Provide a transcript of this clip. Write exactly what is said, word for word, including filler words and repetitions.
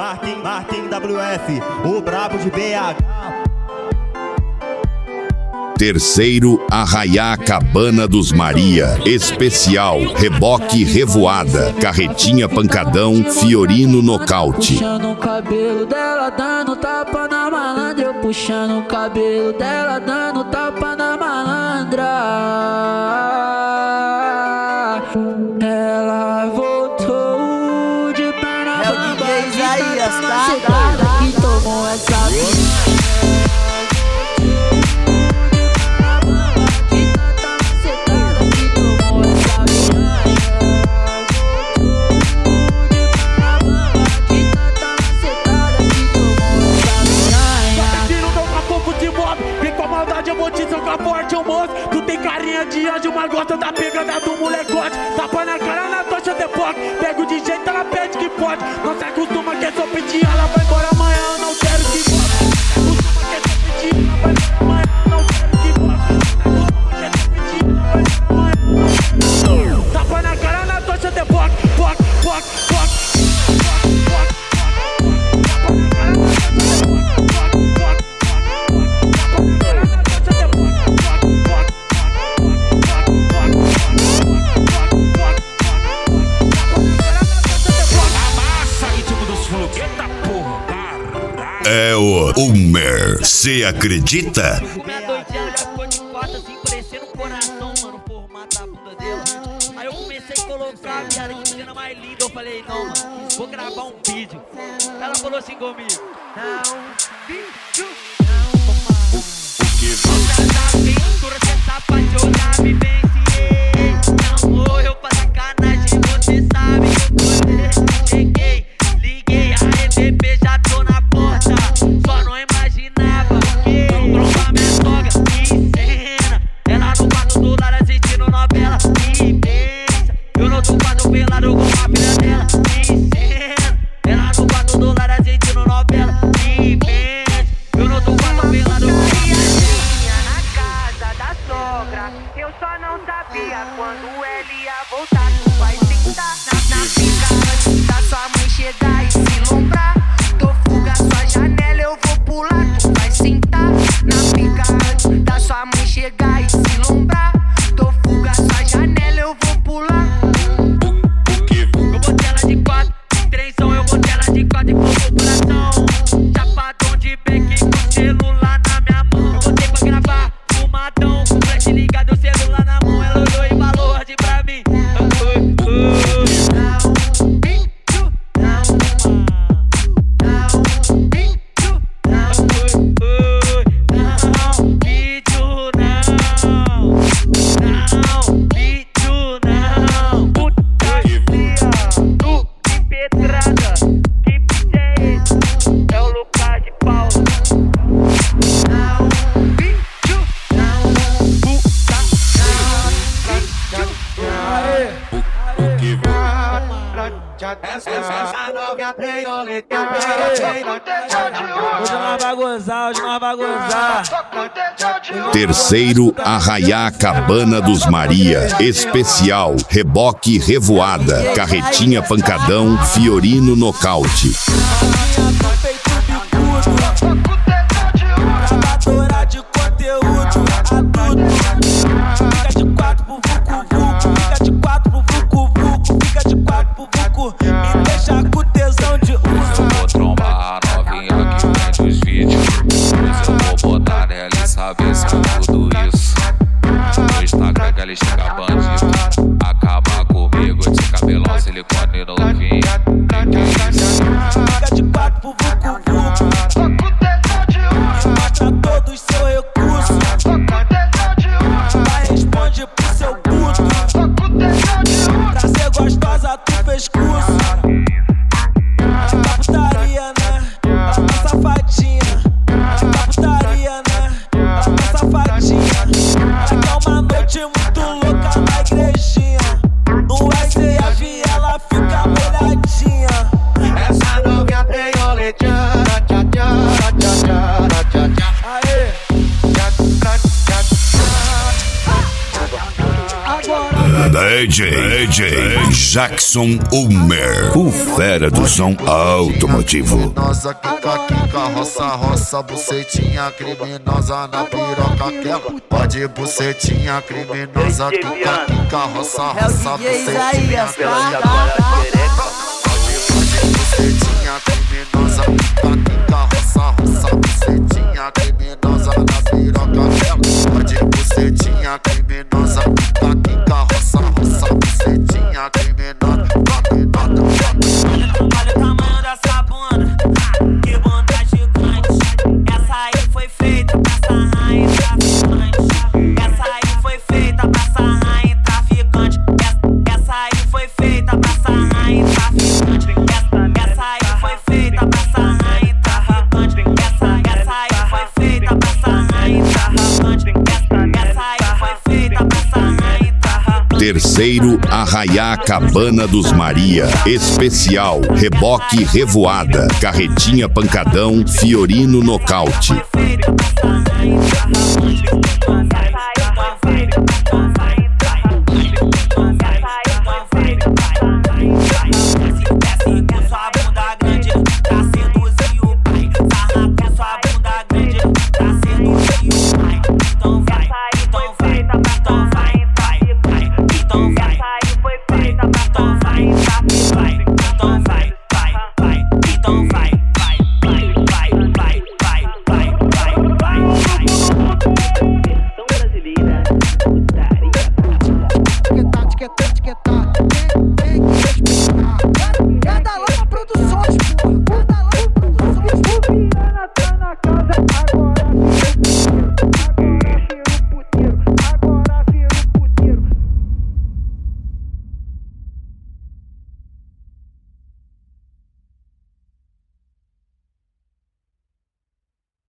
Martin, Martin W F, o brabo de B H. Terceiro, Arraiá Cabana dos Maria. Especial, reboque revoada. Carretinha pancadão, Fiorino nocaute. Puxando o cabelo dela, dando tapa na malandra. Eu puxando o cabelo dela, dando tapa na malandra. Ela voltou de perna é o D J Isaías, tá? Que tomou essa forte, o moço, tu tem carinha de anjo, mas gosta da pegada do molecote. Tapa na cara na tocha de poc, pego de jeito, ela pede que pode. Não se acostuma que é só pedir, ela vai embora amanhã, eu não quero que volte. Acostuma que é só pedir, ela vai embora amanhã, eu não quero que volte. Acostuma que é só pedir, ela vai embora amanhã, eu não quero. Tapa na cara na tocha de poc, poc, poc, poc. É o Hummer, cê acredita? Minha doidinha já ficou de quatro assim, parecendo um coração, mano, por matar a bunda dela. Aí eu comecei a colocar a piada que cena mais linda. Eu falei, não, mano, vou gravar um vídeo. Ela falou assim comigo: não, vídeo, não, mano. Você sabe, pintura, cê sabe pra te olhar, me venciei. Amor, eu pra sacanagem, você sabe que eu tô. Cheguei, liguei, a R P P já tô na porta. Só não imaginava que eu tromba minha sogra. Que cena, ela no quarto do lado assistindo novela. Que pensa, eu não tô quadro pelado com a filha dela. Que cena, ela no quarto do lado assistindo novela. Que pensa, eu não tô quadro pelado com a filha dela. Na casa da sogra, eu só não sabia quando ela ia voltar. Tu vai sentar na, na pica antes da sua mãe chegar e se lombrar. Tô fuga sua janela, eu vou pular. Tu vai sentar na pica antes da sua mãe chegar e se lombrar. Tô fuga sua janela, eu vou pular. Eu botei ela de quatro, de trenzão, eu botei ela de quatro e com população. Chapadão de beck com celular na minha mão. Eu botei pra gravar, fumadão, com flash ligado, o celular na mão. Ela olhou e falou assim pra mim: oh, oh, oh. Não, bicho, não, não, bicho, não, Não, vídeo não. Não, vídeo não. puta fria, tu que pedrada, que bicho é esse? É o Lucas de Paulo. Não, bicho, não, puta, Hoje nós vai gozar, hoje nós vai gozar. Terceiro, Arraiá Cabana dos Maria. Especial, reboque revoada. Carretinha pancadão, Fiorino nocaute. Gravadora de conteúdo, adulto. Fica de quatro pro vucu-vucu, fica de quatro pro vucu-vucu, fica de quatro pro vucu. Me deixa com tesão de uso. Eu vou trombar a novinha que vende os vídeos. Pois eu vou botar nela e saber se é tudo isso. No Instagram que ela chega bandido. Acaba comigo de cabelão, silicone novinho. Que isso? Fica de quatro pro vucu-vucu. Mostra todos seu recurso. D J Jackson Ulmer, o fera do som automotivo. Criminosa, quica, quica, roça, roça, bucetinha criminosa na piroca quebra. Pode bucetinha criminosa, quica, quica, roça, roça, bucetinha criminosa. Pode bucetinha criminosa, quica, quica, roça, roça, bucetinha criminosa na piroca quebra. Pode bucetinha criminosa, quica, quica, roça, roça, bucetinha criminosa. Olha o tamanho dessa bunda, que bunda gigante. Essa aí foi feita pra sarrar em traficante. Essa aí foi feita pra sarrar em traficante. Essa aí foi feita pra sarrar em traficante. Essa aí foi feita pra sarrar em traficante. Essa aí foi feita pra sarrar em traficante. Essa aí foi feita pra sarrar em traficante. Terceiro, Arraiá Cabana dos Maria, especial, reboque revoada, carretinha pancadão, Fiorino nocaute. Etiqueta, etiqueta, etiqueta.